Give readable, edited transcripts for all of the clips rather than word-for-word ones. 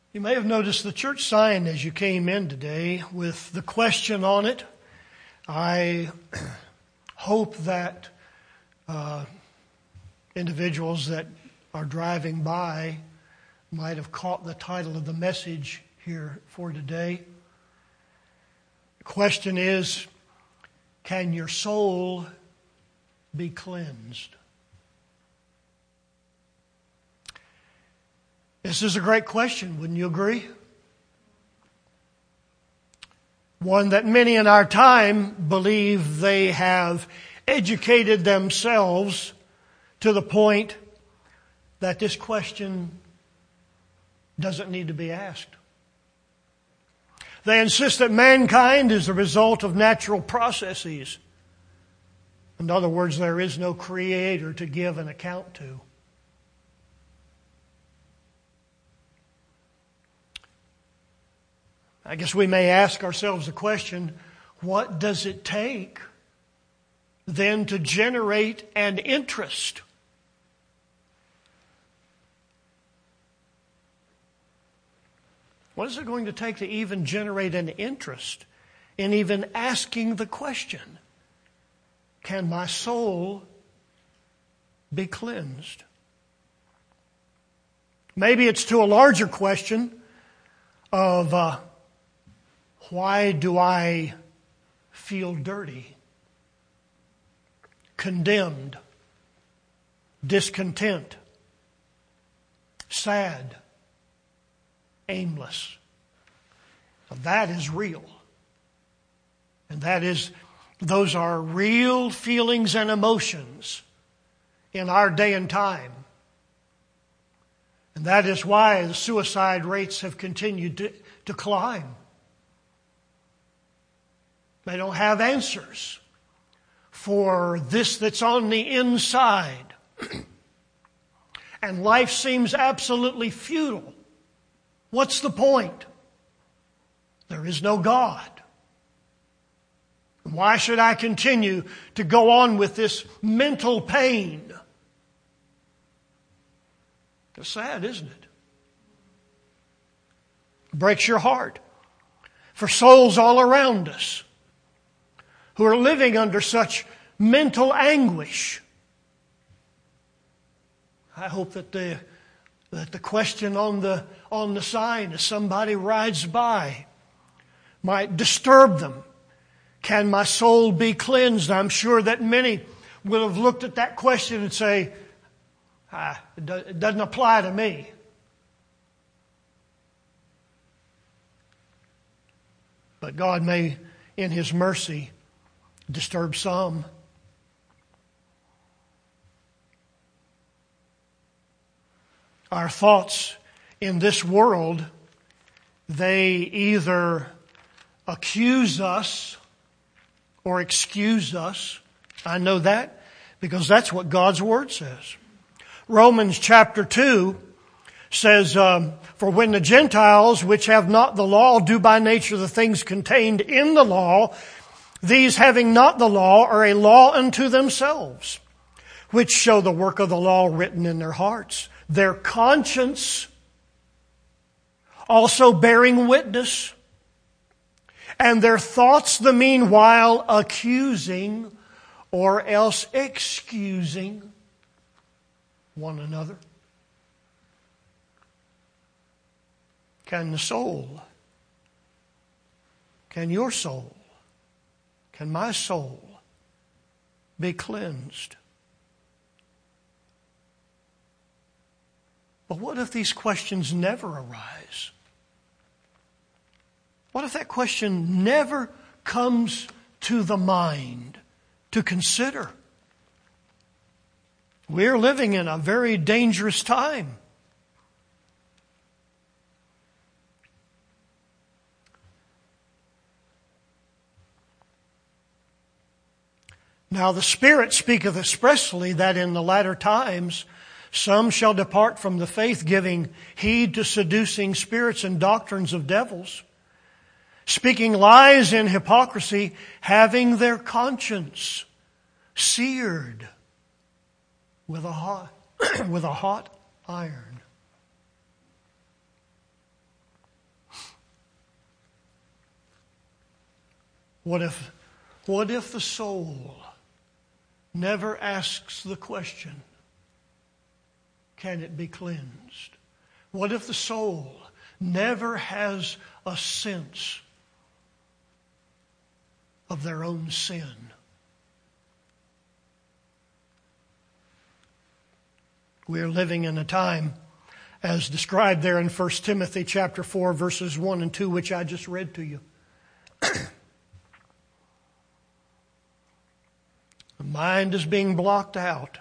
You may have noticed the church sign as you came in today with the question on it. I hope that individuals that are driving by might have caught the title of the message here for today. The question is, can your soul be cleansed? This is a great question, wouldn't you agree? One that many in our time believe they have educated themselves to the point that this question doesn't need to be asked. They insist that mankind is the result of natural processes. In other words, there is no creator to give an account to. I guess we may ask ourselves the question, what does it take then to generate an interest? What is it going to take to even generate an interest in even asking the question, can my soul be cleansed? Maybe it's to a larger question of why do I feel dirty, condemned, discontent, sad, aimless? That is real. And those are real feelings and emotions in our day and time. And that is why the suicide rates have continued to climb. They don't have answers for this that's on the inside. And life seems absolutely futile. What's the point? There is no God. Why should I continue to go on with this mental pain? It's sad, isn't it? It breaks your heart for souls all around us who are living under such mental anguish. I hope that the question on the sign as somebody rides by might disturb them. Can my soul be cleansed? I'm sure that many will have looked at that question and say, it doesn't apply to me. But God may, in His mercy, disturb some. Our thoughts in this world, they either accuse us or excuse us. I know that because that's what God's Word says. Romans chapter 2 says, for when the Gentiles, which have not the law, do by nature the things contained in the law, these having not the law are a law unto themselves, which show the work of the law written in their hearts, their conscience also bearing witness, and their thoughts the meanwhile accusing or else excusing one another. Can the soul, can your soul, can my soul be cleansed? But what if these questions never arise? What if that question never comes to the mind to consider? We're living in a very dangerous time. Now the Spirit speaketh expressly that in the latter times some shall depart from the faith, giving heed to seducing spirits and doctrines of devils, speaking lies in hypocrisy, having their conscience seared with a hot iron. What if the soul never asks the question, can it be cleansed? What if the soul never has a sense of their own sin? We are living in a time, as described there in 1 Timothy chapter 4, verses 1 and 2, which I just read to you. The mind is being blocked out,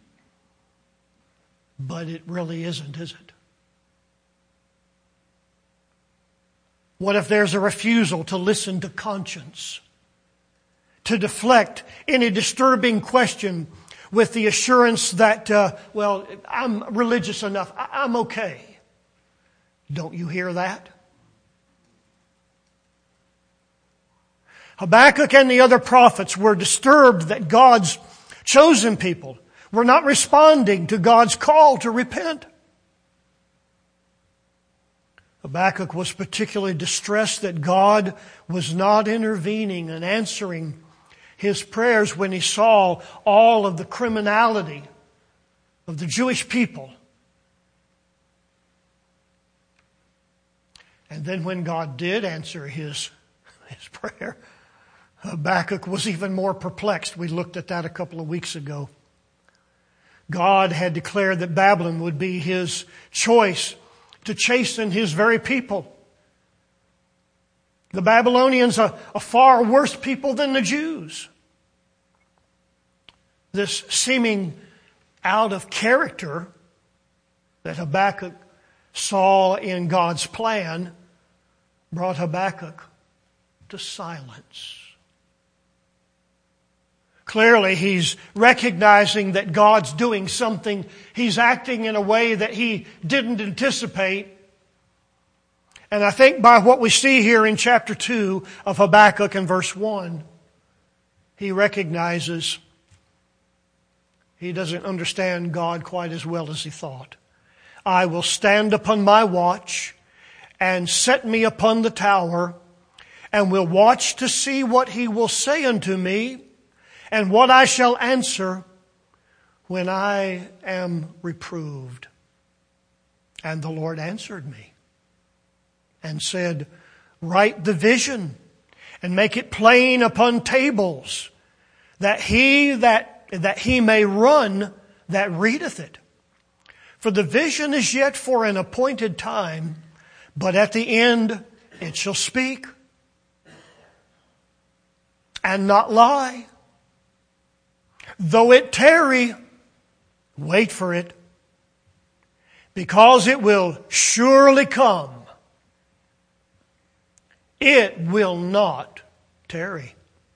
but it really isn't, is it? What if there's a refusal to listen to conscience, to deflect any disturbing question with the assurance that, I'm religious enough, I'm okay? Don't you hear that? Habakkuk and the other prophets were disturbed that God's chosen people were not responding to God's call to repent. Habakkuk was particularly distressed that God was not intervening and answering his prayers when he saw all of the criminality of the Jewish people. And then when God did answer his prayer, Habakkuk was even more perplexed. We looked at that a couple of weeks ago. God had declared that Babylon would be his choice to chasten his very people. The Babylonians are a far worse people than the Jews. This seeming out of character that Habakkuk saw in God's plan brought Habakkuk to silence. Clearly, he's recognizing that God's doing something. He's acting in a way that he didn't anticipate. And I think by what we see here in chapter 2 of Habakkuk in verse 1, he recognizes he doesn't understand God quite as well as he thought. I will stand upon my watch and set me upon the tower, and will watch to see what he will say unto me, and what I shall answer when I am reproved. And the Lord answered me and said, write the vision and make it plain upon tables, that he may run that readeth it. For the vision is yet for an appointed time, but at the end it shall speak and not lie. Though it tarry, wait for it, because it will surely come. It will not tarry.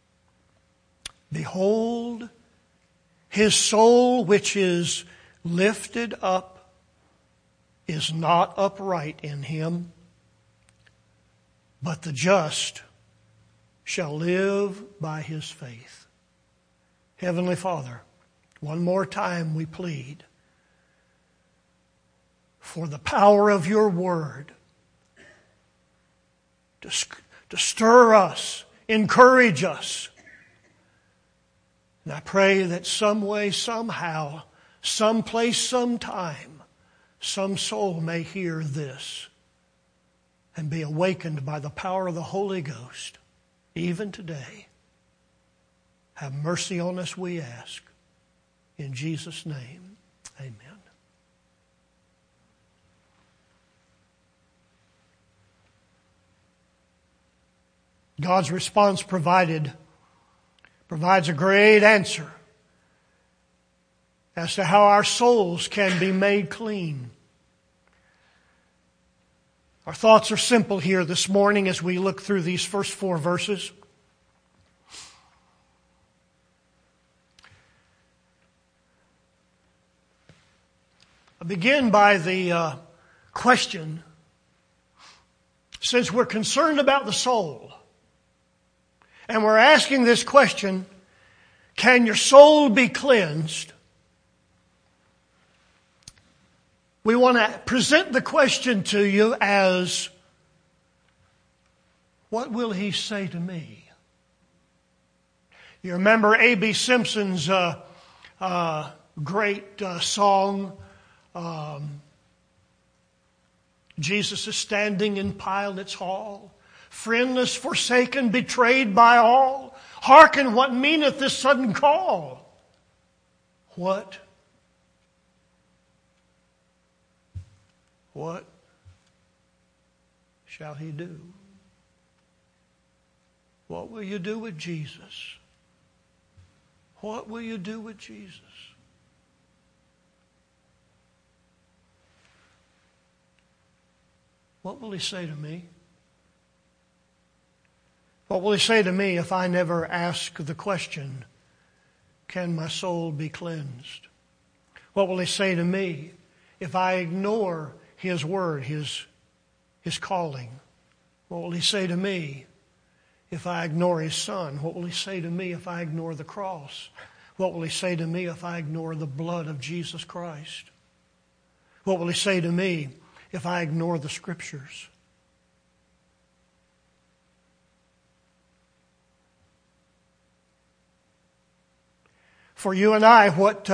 Behold, his soul which is lifted up is not upright in him, but the just shall live by his faith. Heavenly Father, one more time we plead for the power of your word to stir us, encourage us. And I pray that some way, somehow, someplace, sometime, some soul may hear this and be awakened by the power of the Holy Ghost, even today. Have mercy on us, we ask. In Jesus' name, amen. God's response provides a great answer as to how our souls can be made clean. Our thoughts are simple here this morning as we look through these first 4 verses. I begin by the question, since we're concerned about the soul, and we're asking this question, can your soul be cleansed? We want to present the question to you as, what will he say to me? You remember A.B. Simpson's great song, Jesus is standing in Pilate's hall, friendless, forsaken, betrayed by all. Hearken, what meaneth this sudden call? What shall he do? What will you do with Jesus? What will you do with Jesus? What will he say to me? What will he say to me if I never ask the question, can my soul be cleansed? What will he say to me if I ignore his word, his calling? What will he say to me if I ignore his son? What will he say to me if I ignore the cross? What will he say to me if I ignore the blood of Jesus Christ? What will he say to me if I ignore the Scriptures? For you and I, what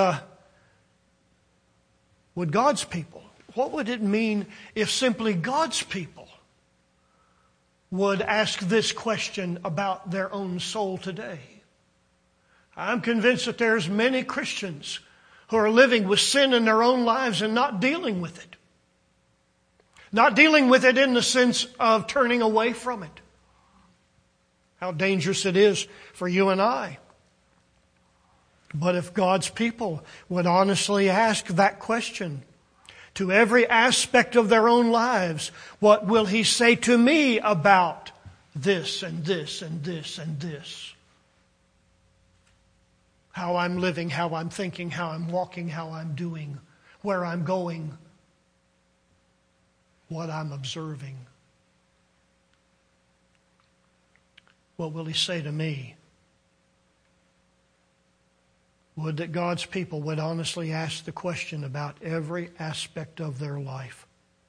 would God's people, what would it mean if simply God's people would ask this question about their own soul today? I'm convinced that there's many Christians who are living with sin in their own lives and not dealing with it. Not dealing with it in the sense of turning away from it. How dangerous it is for you and I. But if God's people would honestly ask that question to every aspect of their own lives, what will he say to me about this and this and this and this? How I'm living, how I'm thinking, how I'm walking, how I'm doing, where I'm going, what I'm observing. What will he say to me? Would that God's people would honestly ask the question about every aspect of their life.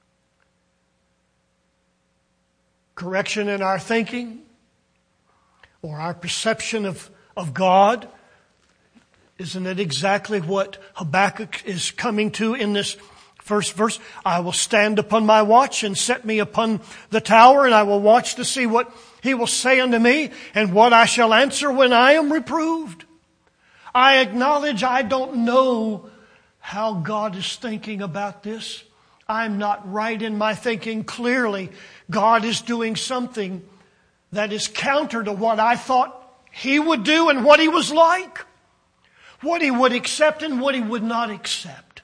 Correction in our thinking or our perception of God. Isn't it exactly what Habakkuk is coming to in this first verse? I will stand upon my watch and set me upon the tower, and I will watch to see what he will say unto me and what I shall answer when I am reproved. I acknowledge I don't know how God is thinking about this. I'm not right in my thinking. Clearly, God is doing something that is counter to what I thought he would do and what he was like. What he would accept and what he would not accept.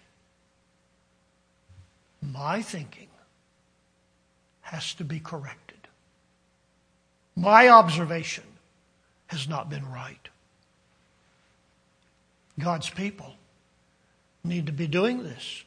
My thinking has to be corrected. My observation has not been right. God's people need to be doing this.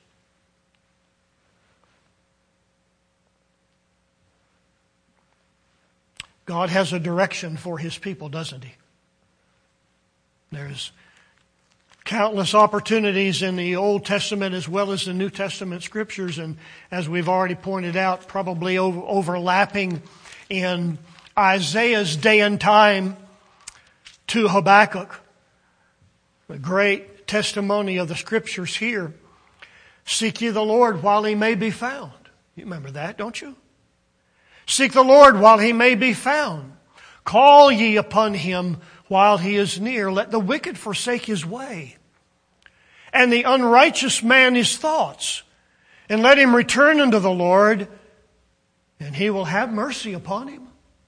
God has a direction for his people, doesn't he? There's countless opportunities in the Old Testament as well as the New Testament scriptures, and as we've already pointed out, probably overlapping in Isaiah's day and time to Habakkuk. A great testimony of the scriptures here. Seek ye the Lord while he may be found. You remember that, don't you? Seek the Lord while he may be found. Call ye upon him while he is near. Let the wicked forsake his way, and the unrighteous man his thoughts. And let him return unto the Lord, and he will have mercy upon him.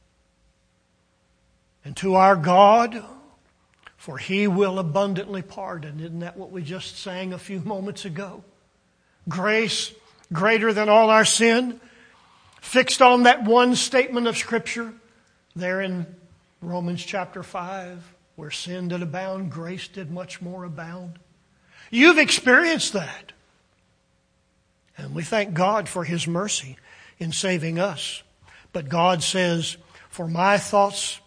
And to our God, for he will abundantly pardon. Isn't that what we just sang a few moments ago? Grace greater than all our sin. Fixed on that one statement of Scripture there in Romans chapter 5. Where sin did abound, grace did much more abound. You've experienced that. And we thank God for his mercy in saving us. But God says, for my thoughts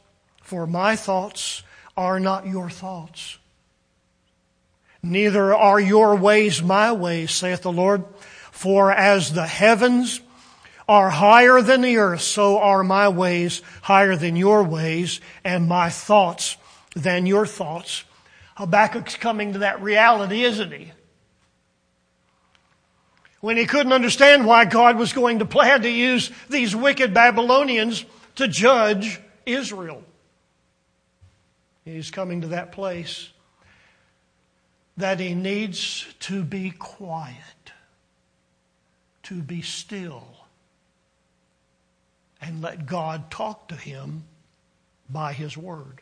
are not your thoughts. Neither are your ways my ways, saith the Lord. For as the heavens are higher than the earth, so are my ways higher than your ways, and my thoughts than your thoughts. Habakkuk's coming to that reality, isn't he? When he couldn't understand why God was going to plan to use these wicked Babylonians to judge Israel. He's coming to that place that he needs to be quiet, to be still, and let God talk to him by his word.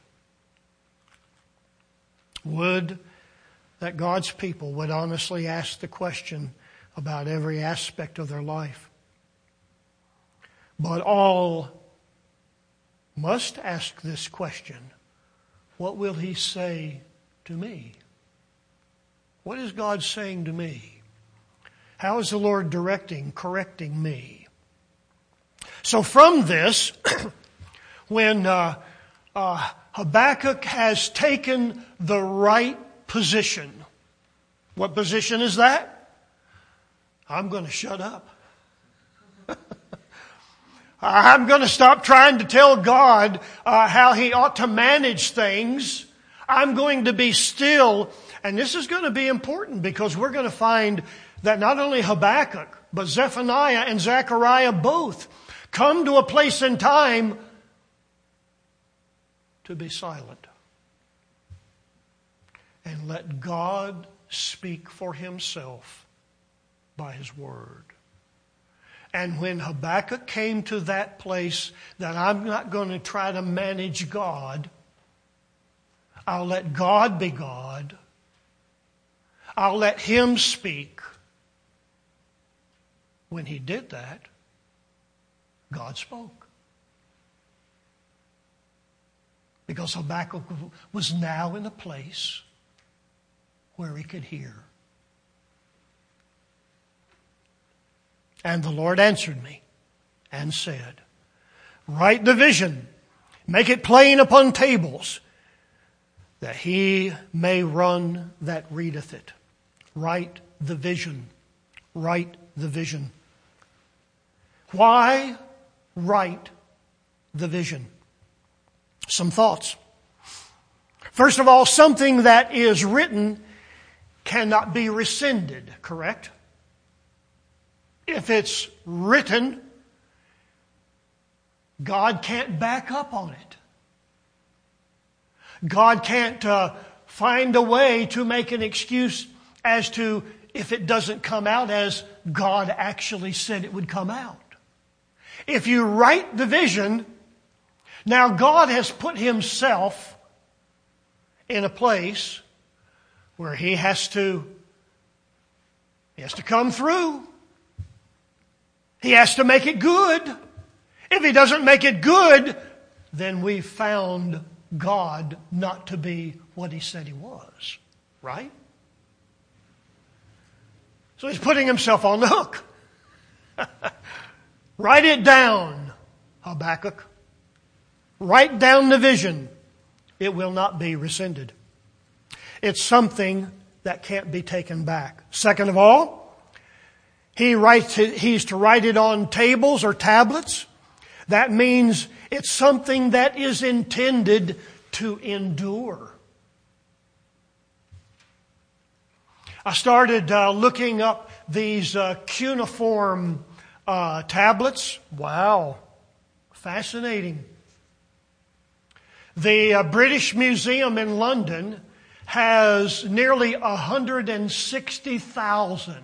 Would that God's people would honestly ask the question about every aspect of their life. But all must ask this question: what will he say to me? What is God saying to me? How is the Lord correcting me? So from this, when Habakkuk has taken the right position, what position is that? I'm going to shut up. I'm going to stop trying to tell God how he ought to manage things. I'm going to be still. And this is going to be important because we're going to find that not only Habakkuk, but Zephaniah and Zechariah both come to a place in time to be silent and let God speak for himself by his word. And when Habakkuk came to that place that I'm not going to try to manage God, I'll let God be God. I'll let him speak. When he did that, God spoke. Because Habakkuk was now in a place where he could hear. And the Lord answered me and said, write the vision, make it plain upon tables, that he may run that readeth it. Write the vision. Write the vision. Why write the vision? Some thoughts. First of all, something that is written cannot be rescinded, correct? If it's written, God can't back up on it. God can't find a way to make an excuse as to if it doesn't come out as God actually said it would come out. If you write the vision, now God has put himself in a place where he has to come through. He has to make it good. If he doesn't make it good, then we've found God not to be what he said he was. Right? So he's putting himself on the hook. Write it down, Habakkuk. Write down the vision. It will not be rescinded. It's something that can't be taken back. Second of all, he's to write it on tables or tablets. That means it's something that is intended to endure. I started looking up these cuneiform tablets. Wow, fascinating. The British Museum in London has nearly 160,000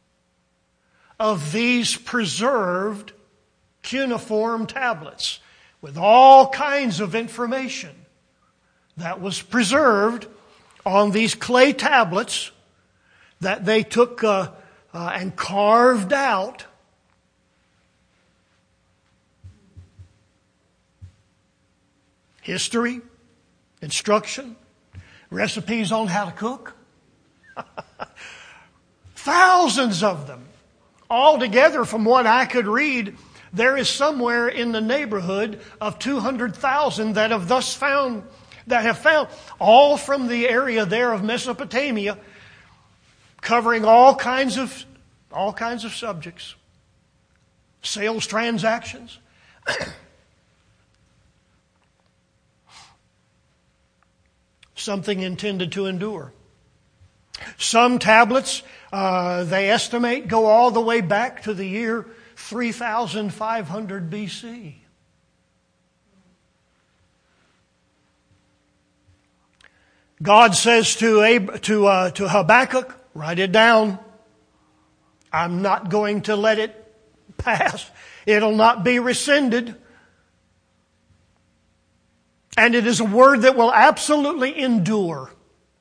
of these preserved cuneiform tablets with all kinds of information that was preserved on these clay tablets that they took and carved out. History, instruction, recipes on how to cook. Thousands of them. Altogether, from what I could read, there is somewhere in the neighborhood of 200,000 that have found, all from the area there of Mesopotamia, covering all kinds of subjects, sales transactions. something intended to endure. Some tablets, they estimate, go all the way back to the year 3500 BC. God says to Habakkuk, write it down. I'm not going to let it pass. It'll not be rescinded. And it is a word that will absolutely endure.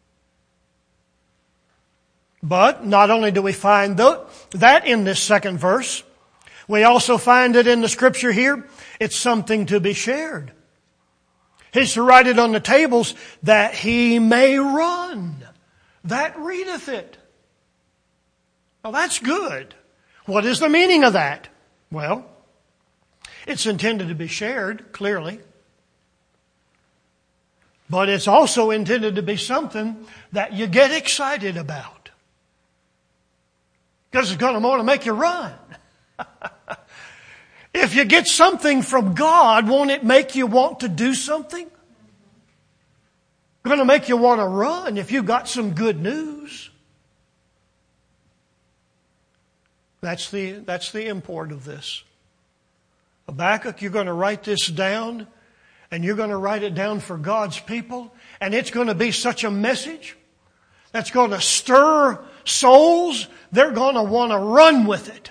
But not only do we find that in this second verse, we also find it in the scripture here. It's something to be shared. He's to write it on the tables that he may run that readeth it. Well, that's good. What is the meaning of that? Well, it's intended to be shared, clearly. But it's also intended to be something that you get excited about. Because it's going to want to make you run. If you get something from God, won't it make you want to do something? Going to make you want to run if you've got some good news. That's the import of this. Habakkuk, you're going to write this down, and you're going to write it down for God's people, and it's going to be such a message that's going to stir souls. They're going to want to run with it.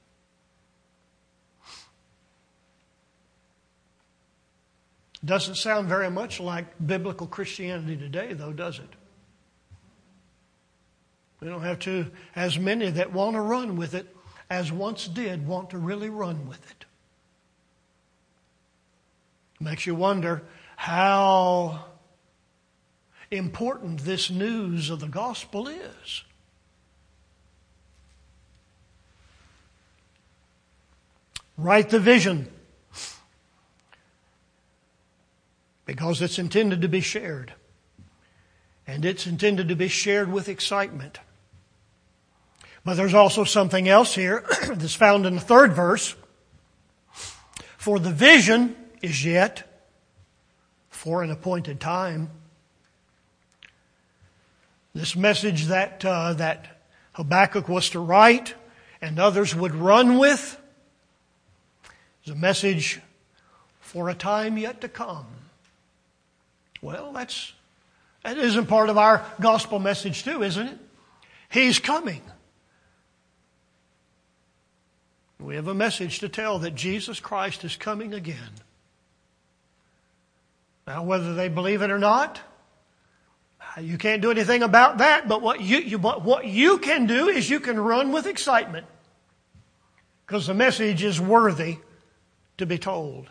Doesn't sound very much like biblical Christianity today, though, does it? We don't have as many that want to run with it as once did want to really run with it. Makes you wonder how important this news of the gospel is. Write the vision, because it's intended to be shared. And it's intended to be shared with excitement. But there's also something else here that's found in the third verse. For the vision is yet for an appointed time. This message that Habakkuk was to write and others would run with is a message for a time yet to come. Well, that isn't part of our gospel message too, isn't it? He's coming. We have a message to tell that Jesus Christ is coming again. Now, whether they believe it or not, you can't do anything about that. But what you can do is you can run with excitement, because the message is worthy to be told.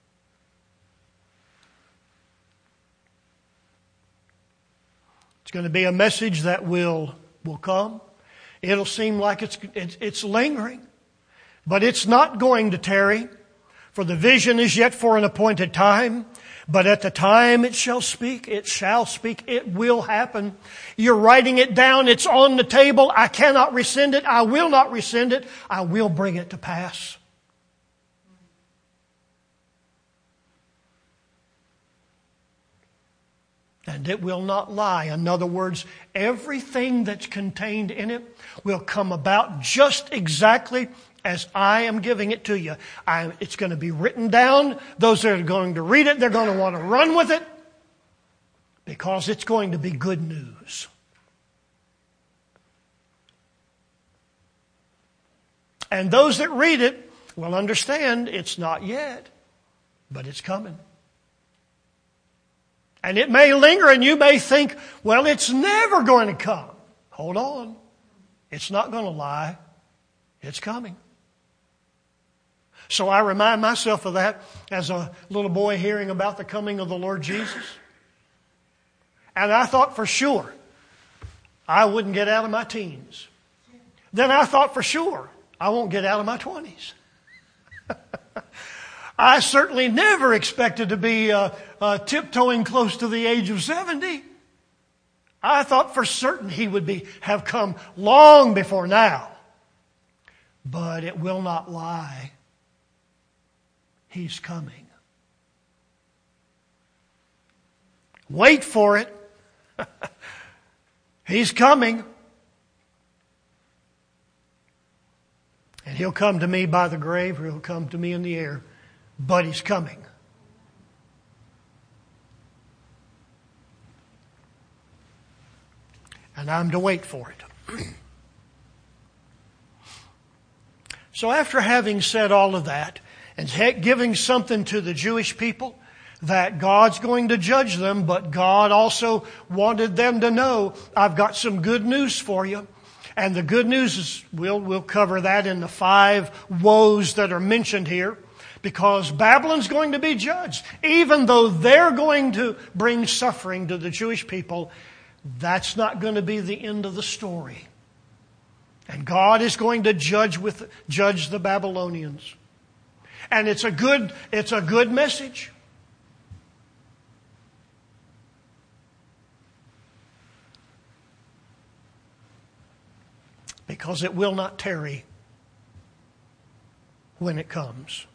It's going to be a message that will come. It'll seem like it's lingering, but it's not going to tarry. For the vision is yet for an appointed time, but at the time it shall speak, it will happen. You're writing it down, it's on the table. I cannot rescind it, I will not rescind it, I will bring it to pass. And it will not lie. In other words, everything that's contained in it will come about just exactly as I am giving it to you. It's going to be written down. Those that are going to read it, they're going to want to run with it, because it's going to be good news. And those that read it will understand it's not yet, but it's coming. And it may linger, and you may think, well, it's never going to come. Hold on. It's not going to lie. It's coming. So I remind myself of that as a little boy hearing about the coming of the Lord Jesus. And I thought for sure I wouldn't get out of my teens. Then I thought for sure I won't get out of my 20s. I certainly never expected to be tiptoeing close to the age of 70. I thought for certain he would have come long before now. But it will not lie. He's coming. Wait for it. He's coming. And He'll come to me by the grave, or He'll come to me in the air. But He's coming. And I'm to wait for it. So after having said all of that, and giving something to the Jewish people, that God's going to judge them, but God also wanted them to know, I've got some good news for you. And the good news is, we'll cover that in the 5 woes that are mentioned here, because Babylon's going to be judged. Even though they're going to bring suffering to the Jewish people, that's not going to be the end of the story. And God is going to judge the Babylonians. And it's a good message. Because it will not tarry when it comes.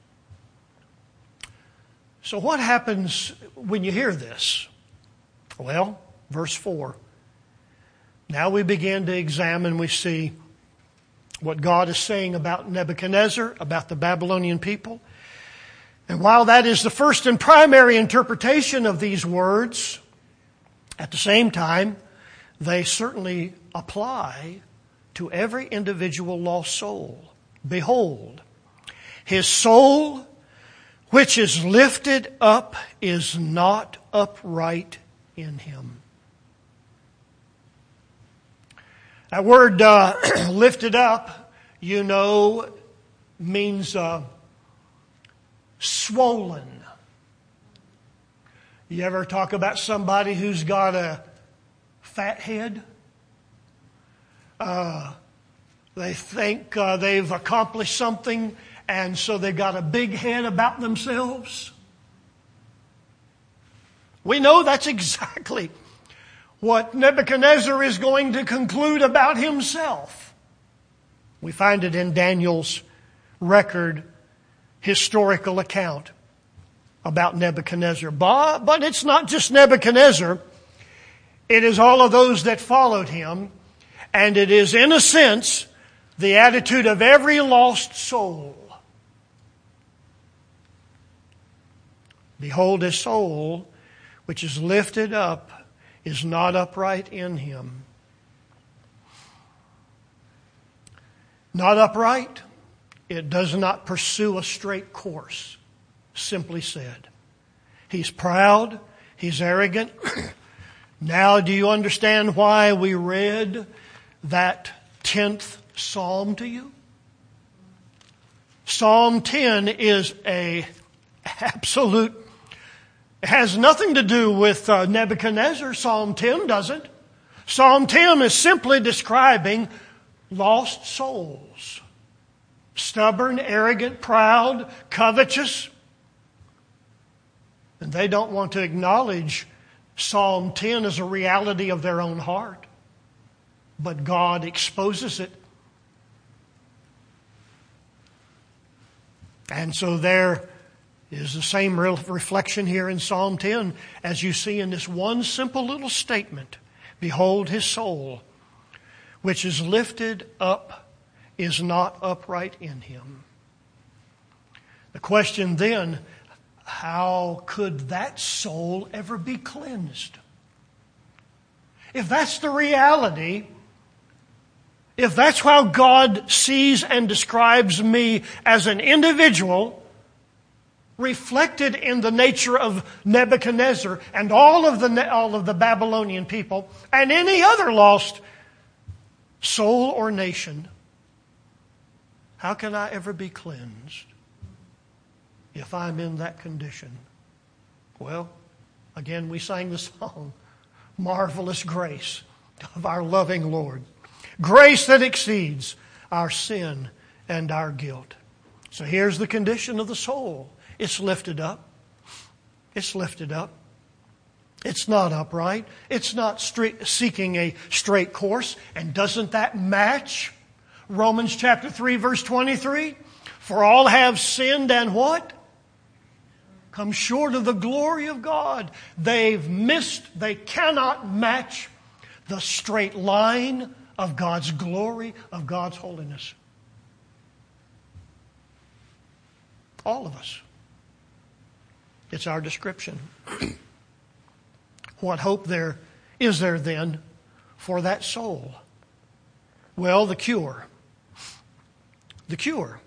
So what happens when you hear this? Well, verse 4. Now we begin to examine, we see what God is saying about Nebuchadnezzar, about the Babylonian people. And while that is the first and primary interpretation of these words, at the same time, they certainly apply to every individual lost soul. Behold, his soul, which is lifted up, is not upright in him. That word lifted up, means swollen. You ever talk about somebody who's got a fat head? They think they've accomplished something, and so they've got a big head about themselves. We know that's exactly what Nebuchadnezzar is going to conclude about himself. We find it in Daniel's record, historical account about Nebuchadnezzar. But it's not just Nebuchadnezzar. It is all of those that followed him. And it is, in a sense, the attitude of every lost soul. Behold, his soul, which is lifted up, is not upright in him. Not upright, it does not pursue a straight course, simply said. He's proud, he's arrogant. Now do you understand why we read that 10th Psalm to you? Psalm 10 is a absolute, it has nothing to do with Nebuchadnezzar. Psalm 10 doesn't. Psalm 10 is simply describing lost souls. Stubborn, arrogant, proud, covetous. And they don't want to acknowledge Psalm 10 as a reality of their own heart. But God exposes it. And so there is the same reflection here in Psalm 10 as you see in this one simple little statement. Behold, his soul, which is lifted up, is not upright in him. The question then, how could that soul ever be cleansed? If that's the reality, if that's how God sees and describes me as an individual, reflected in the nature of Nebuchadnezzar and all of the Babylonian people and any other lost soul or nation, how can I ever be cleansed if I'm in that condition? Well, again, we sang the song, Marvelous Grace of our loving Lord. Grace that exceeds our sin and our guilt. So here's the condition of the soul. It's lifted up. It's lifted up. It's not upright. It's not seeking a straight course. And doesn't that match Romans chapter 3 verse 23? For all have sinned and what? come short of the glory of God. They cannot match the straight line of God's glory, of God's holiness. All of us. It's our description. What hope is there then for that soul? Well, the cure. The cure.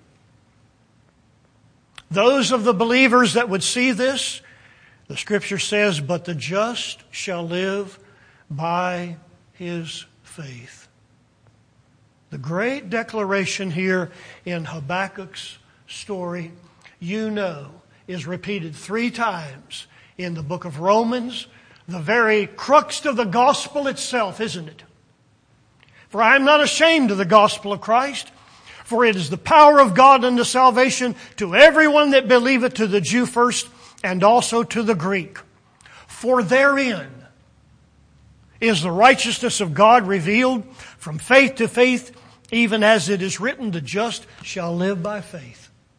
Those of the believers that would see this, the Scripture says, but the just shall live by his faith. The great declaration here in Habakkuk's story, is repeated 3 times in the book of Romans, the very crux of the gospel itself, isn't it? For I am not ashamed of the gospel of Christ, for it is the power of God unto salvation to everyone that believeth, to the Jew first, and also to the Greek. For therein is the righteousness of God revealed from faith to faith, even as it is written, the just shall live by faith.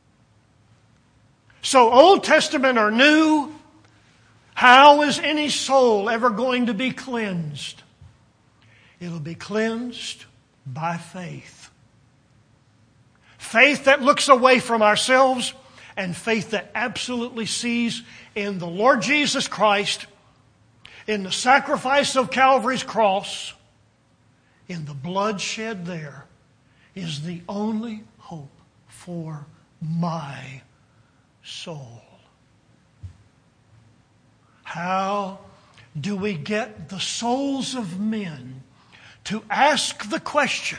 So Old Testament or New, how is any soul ever going to be cleansed? It'll be cleansed by faith. Faith that looks away from ourselves, and faith that absolutely sees in the Lord Jesus Christ, in the sacrifice of Calvary's cross, in the blood shed there, is the only hope for my soul. How do we get the souls of men to ask the question,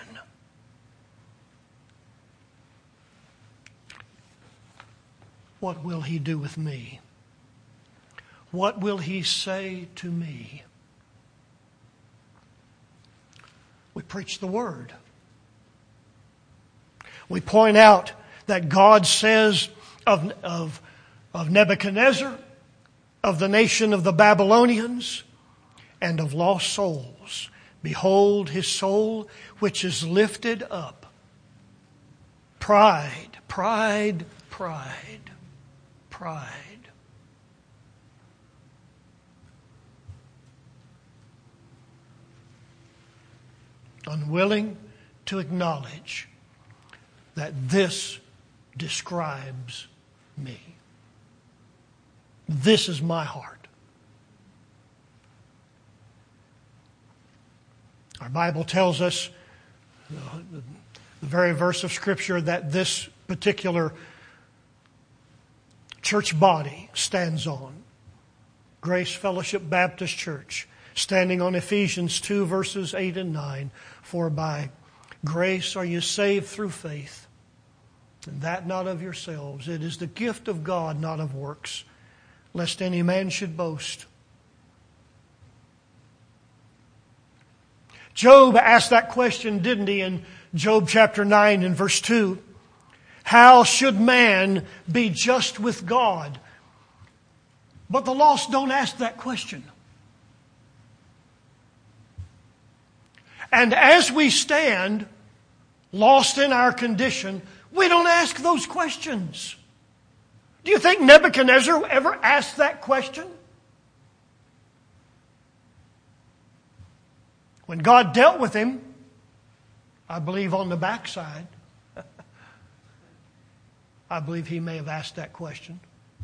what will he do with me? What will he say to me? We preach the Word. We point out that God says of Nebuchadnezzar, of the nation of the Babylonians, and of lost souls, behold, his soul which is lifted up. Pride, pride, pride, pride. Unwilling to acknowledge that this describes me. This is my heart. Our Bible tells us, the very verse of Scripture, that this particular church body stands on. Grace Fellowship Baptist Church, standing on Ephesians 2 verses 8 and 9. For by grace are you saved through faith, and that not of yourselves. It is the gift of God, not of works, lest any man should boast. Job asked that question, didn't he, in Job chapter 9 and verse 2. How should man be just with God? But the lost don't ask that question. And as we stand, lost in our condition, we don't ask those questions. Do you think Nebuchadnezzar ever asked that question? When God dealt with him, I believe on the backside, I believe he may have asked that question.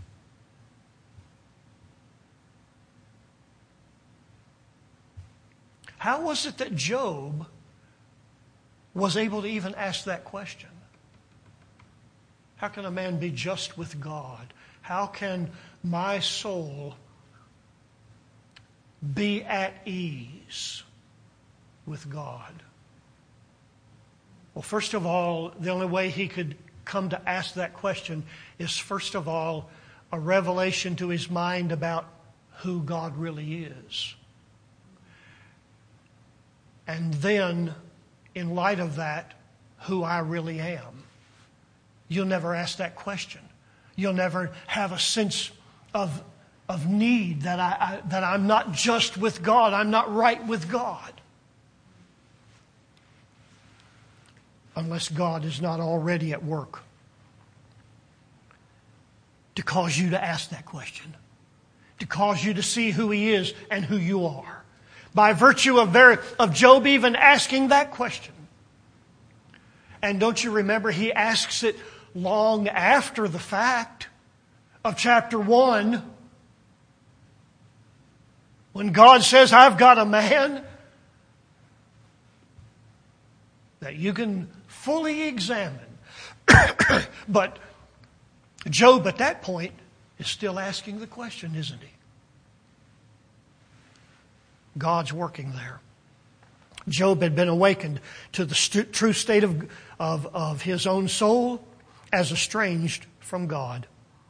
How was it that Job was able to even ask that question? How can a man be just with God? How can my soul be at ease with God? Well, first of all, the only way he could come to ask that question is, first of all, a revelation to his mind about who God really is. And then, in light of that, who I really am. You'll never ask that question. You'll never have a sense of need that I'm not just with God. I'm not right with God. Unless God is not already at work to cause you to ask that question, to cause you to see who He is and who you are. By virtue of Job even asking that question. And don't you remember, he asks it long after the fact of chapter 1. When God says, I've got a man that you can fully examine. But Job at that point is still asking the question, isn't he? God's working there. Job had been awakened to the true state of his own soul as estranged from God.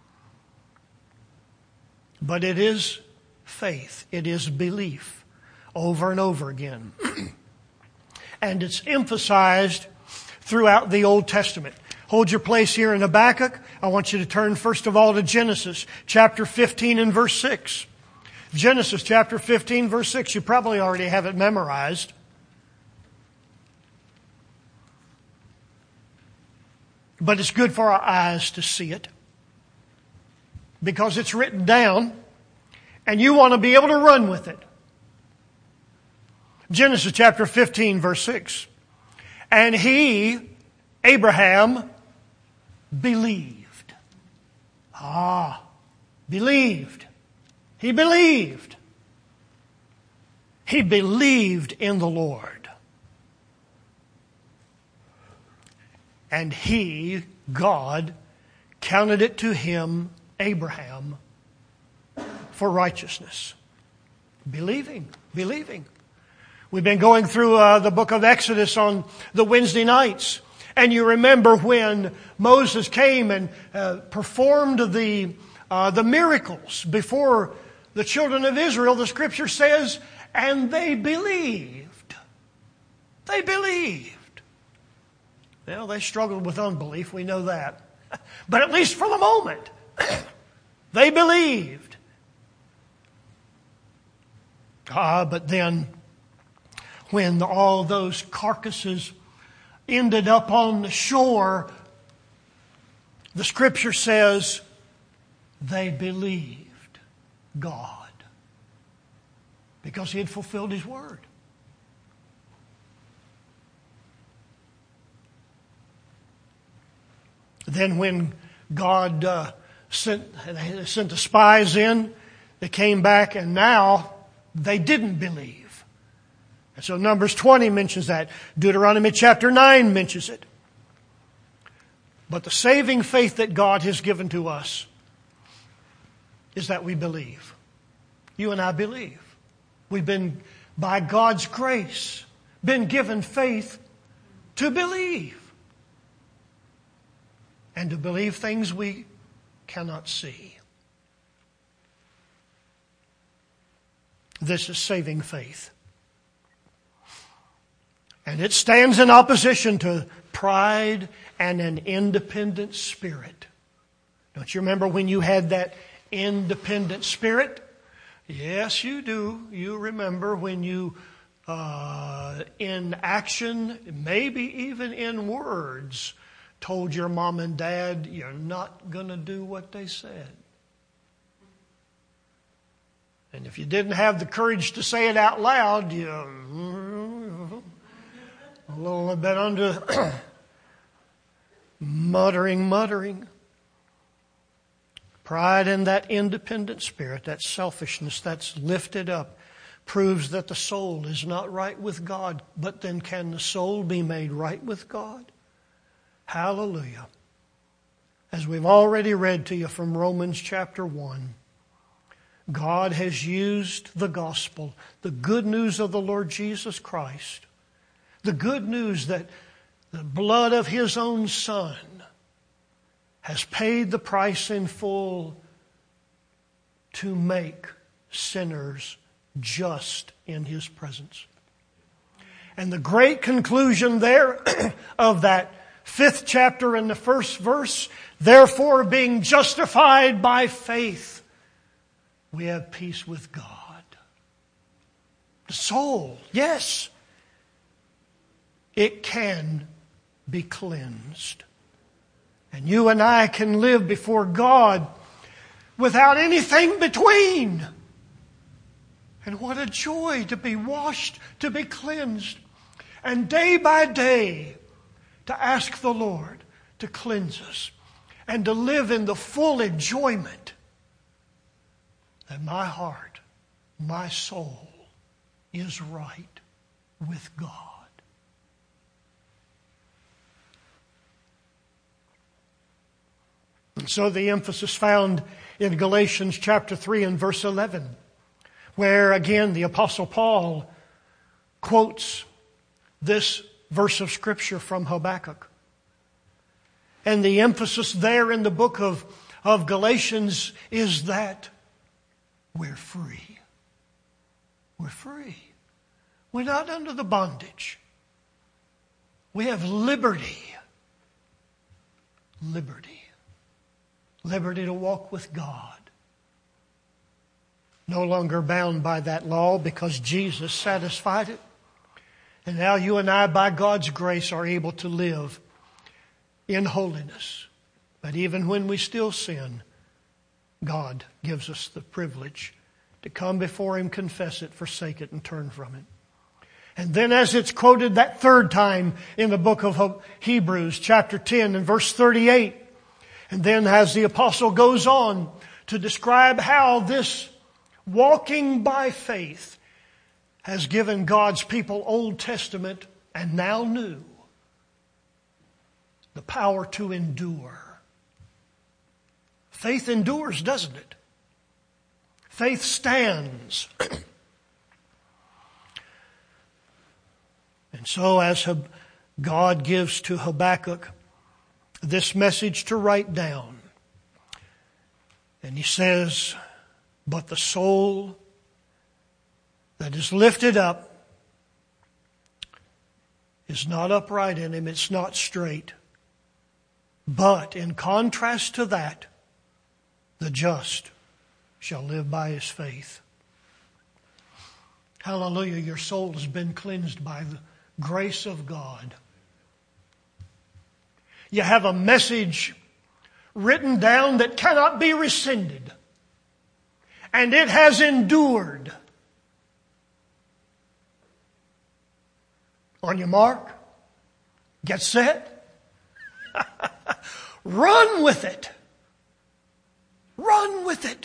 But it is faith. It is belief over and over again. And it's emphasized throughout the Old Testament. Hold your place here in Habakkuk. I want you to turn first of all to Genesis chapter 15 and verse 6. Genesis chapter 15 verse 6. You probably already have it memorized. But it's good for our eyes to see it, because it's written down and you want to be able to run with it. Genesis chapter 15 verse 6. And he, Abraham, believed. Believed. He believed. He believed in the Lord. And he, God, counted it to him, Abraham, for righteousness. Believing. We've been going through the book of Exodus on the Wednesday nights. And you remember when Moses came and performed the miracles before the children of Israel, the Scripture says, and they believed. They believed. Well, they struggled with unbelief, we know that. But at least for the moment, they believed. But then, when all those carcasses ended up on the shore, the Scripture says they believed God because He had fulfilled His word. Then when God sent the spies in, they came back and now they didn't believe. And so Numbers 20 mentions that. Deuteronomy chapter 9 mentions it. But the saving faith that God has given to us is that we believe. You and I believe. We've been, by God's grace, been given faith to believe. And to believe things we cannot see. This is saving faith. And it stands in opposition to pride and an independent spirit. Don't you remember when you had that independent spirit? Yes, you do. You remember when you, in action, maybe even in words, told your mom and dad, you're not going to do what they said. And if you didn't have the courage to say it out loud, you a little bit under muttering. Pride and that independent spirit, that selfishness that's lifted up, proves that the soul is not right with God. But then can the soul be made right with God? Hallelujah. As we've already read to you from Romans chapter 1, God has used the gospel, the good news of the Lord Jesus Christ, the good news that the blood of His own Son has paid the price in full to make sinners just in His presence. And the great conclusion there of that 5th chapter in the first verse, therefore being justified by faith, we have peace with God. The soul, yes, it can be cleansed. And you and I can live before God without anything between. And what a joy to be washed, to be cleansed. And day by day to ask the Lord to cleanse us and to live in the full enjoyment that my heart, my soul is right with God. And so the emphasis found in Galatians chapter 3 and verse 11, where again the Apostle Paul quotes this verse of Scripture from Habakkuk. And the emphasis there in the book of Galatians is that we're free. We're free. We're not under the bondage. We have liberty. Liberty. Liberty to walk with God. No longer bound by that law because Jesus satisfied it. And now you and I, by God's grace, are able to live in holiness. But even when we still sin, God gives us the privilege to come before Him, confess it, forsake it, and turn from it. And then as it's quoted that third time in the book of Hebrews, chapter 10 and verse 38, and then as the apostle goes on to describe how this walking by faith has given God's people Old Testament and now New the power to endure. Faith endures, doesn't it? Faith stands. And so as God gives to Habakkuk this message to write down, and he says, but the soul that is lifted up is not upright in him, it's not straight. But in contrast to that, the just shall live by his faith. Hallelujah, your soul has been cleansed by the grace of God. You have a message written down that cannot be rescinded. And it has endured. On your mark, get set, run with it. Run with it.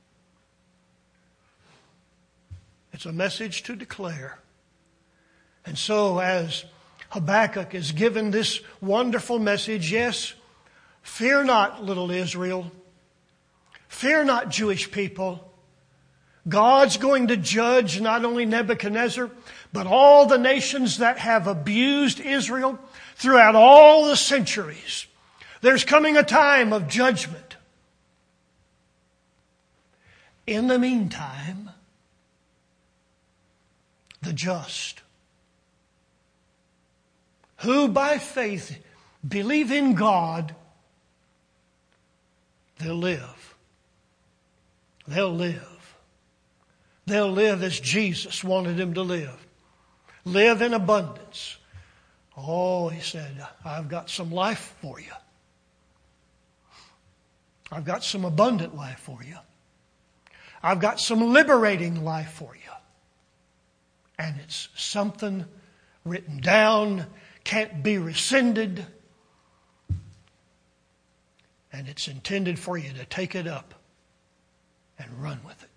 It's a message to declare. And so as Habakkuk is given this wonderful message, yes, fear not, little Israel. Fear not, Jewish people. God's going to judge not only Nebuchadnezzar, but all the nations that have abused Israel throughout all the centuries. There's coming a time of judgment. In the meantime, the just, who by faith believe in God, they'll live. They'll live. They'll live as Jesus wanted them to live. Live in abundance. Oh, he said, I've got some life for you. I've got some abundant life for you. I've got some liberating life for you. And it's something written down, can't be rescinded. And it's intended for you to take it up and run with it.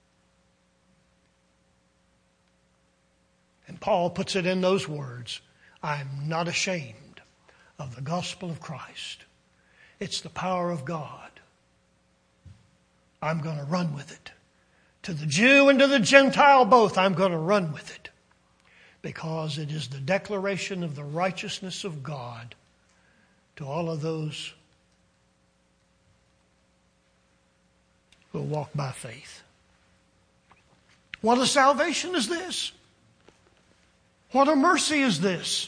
And Paul puts it in those words, I'm not ashamed of the gospel of Christ. It's the power of God. I'm going to run with it. To the Jew and to the Gentile both, I'm going to run with it. Because it is the declaration of the righteousness of God to all of those who walk by faith. What a salvation is this? What a mercy is this?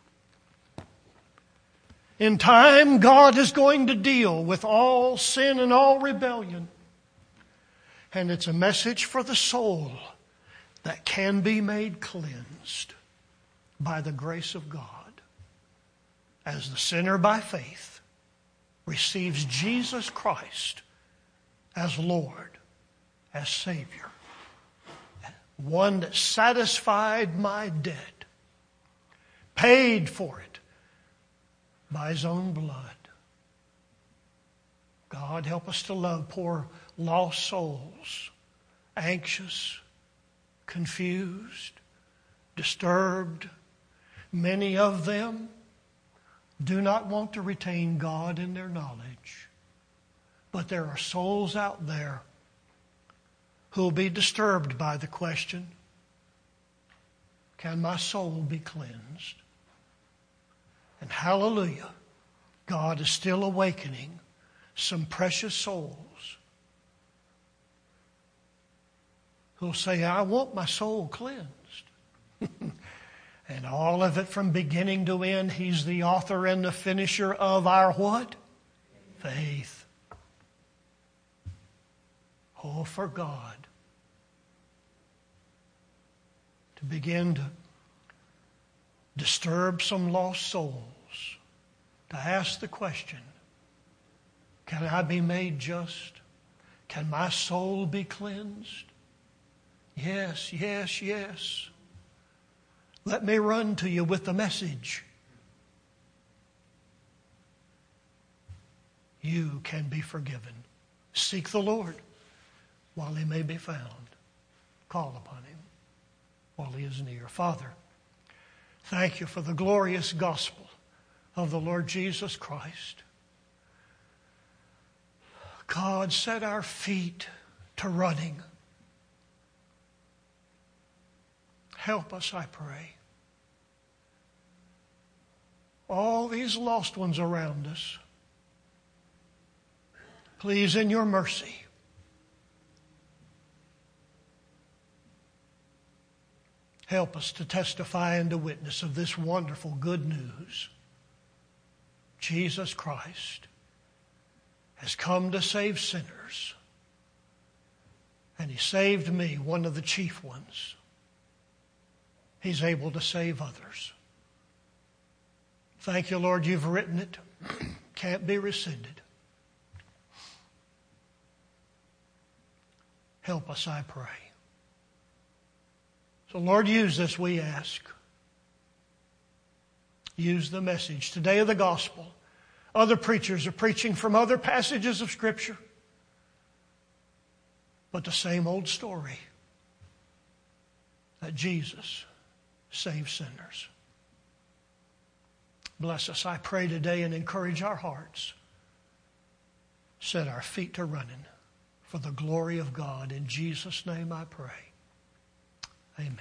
In time, God is going to deal with all sin and all rebellion. And it's a message for the soul that can be made cleansed by the grace of God. As the sinner by faith receives Jesus Christ as Lord, as Savior. One that satisfied my debt, paid for it by His own blood. God, help us to love poor lost souls, anxious, confused, disturbed. Many of them do not want to retain God in their knowledge. But there are souls out there who will be disturbed by the question, can my soul be cleansed? And hallelujah, God is still awakening some precious souls who will say, I want my soul cleansed. And all of it from beginning to end, He's the author and the finisher of our what? Faith. Oh, for God to begin to disturb some lost souls, to ask the question, can I be made just? Can my soul be cleansed? Yes, yes, yes. Let me run to you with the message. You can be forgiven. Seek the Lord while He may be found. Call upon Him while He is near. Father, thank You for the glorious gospel of the Lord Jesus Christ. God, set our feet to running. Help us, I pray. All these lost ones around us, please, in Your mercy, help us to testify and to witness of this wonderful good news. Jesus Christ has come to save sinners, and He saved me, one of the chief ones. He's able to save others. Thank You, Lord, You've written it. Can't be rescinded. Help us, I pray. So, Lord, use this, we ask. Use the message today of the gospel. Other preachers are preaching from other passages of Scripture. But the same old story, that Jesus saves sinners. Bless us, I pray today, and encourage our hearts. Set our feet to running for the glory of God. In Jesus' name I pray. Amen.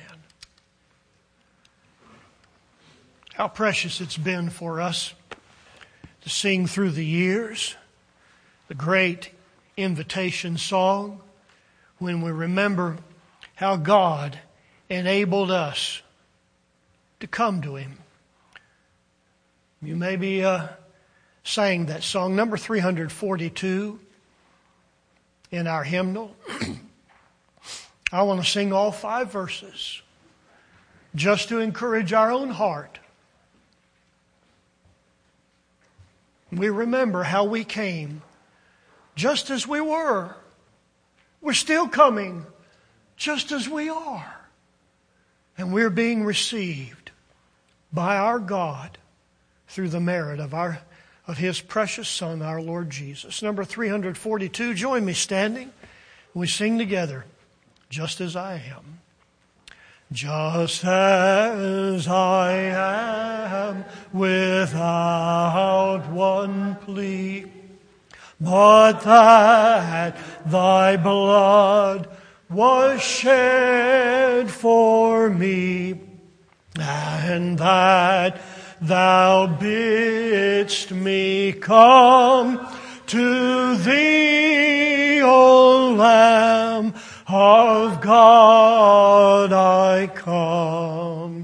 How precious it's been for us to sing through the years the great invitation song when we remember how God enabled us to come to Him. You maybe sang that song, number 342 in our hymnal. I want to sing all 5 verses just to encourage our own heart. We remember how we came just as we were. We're still coming just as we are. And we're being received by our God through the merit of His precious Son, our Lord Jesus. Number 342, join me standing. We sing together, Just As I Am. Just as I am, without one plea, but that Thy blood was shed for me, and that Thou bidst me come to Thee, O Lamb of God. I come,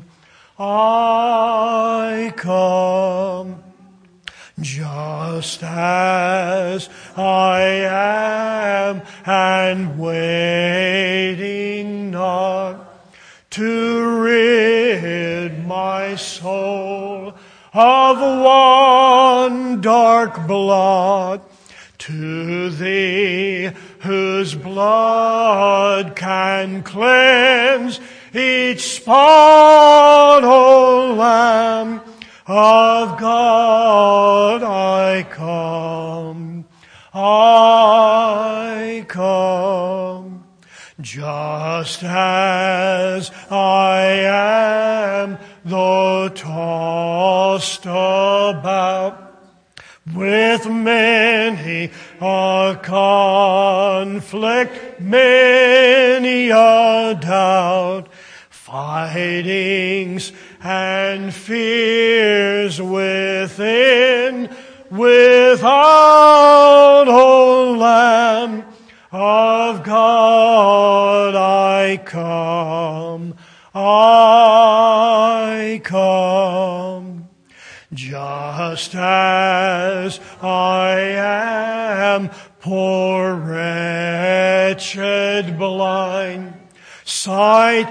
just as I am, and waiting not to rid my soul of one dark blot. To Thee whose blood can cleanse each spot, O Lamb of God, I come, I come. Just as I am, though tossed about with many a conflict, many a doubt, fightings and fears within, without, O Lamb of God, I come, I come. Just as I am, poor, wretched, blind, sight,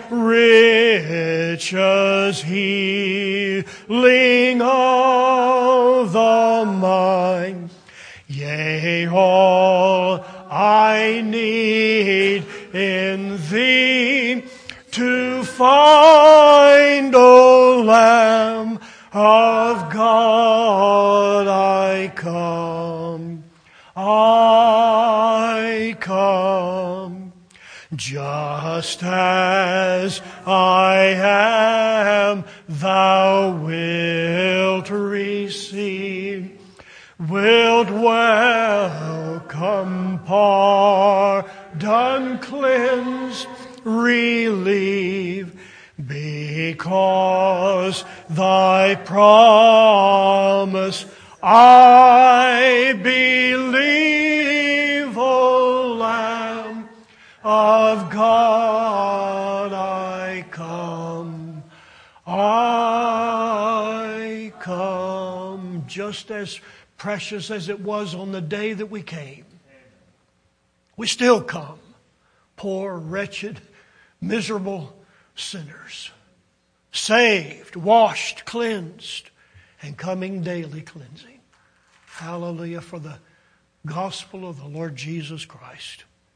riches, healing of the mind, yea, all I need in Thee to find, O Lamb of God, I come, I come. Just as I am, Thou wilt receive, wilt welcome, pardon, cleanse, relieve, because Thy promise I believe, O Lamb of God, I come, I come. Just as precious as it was on the day that we came, we still come, poor, wretched, miserable sinners, saved, washed, cleansed, and coming daily cleansing. Hallelujah for the gospel of the Lord Jesus Christ.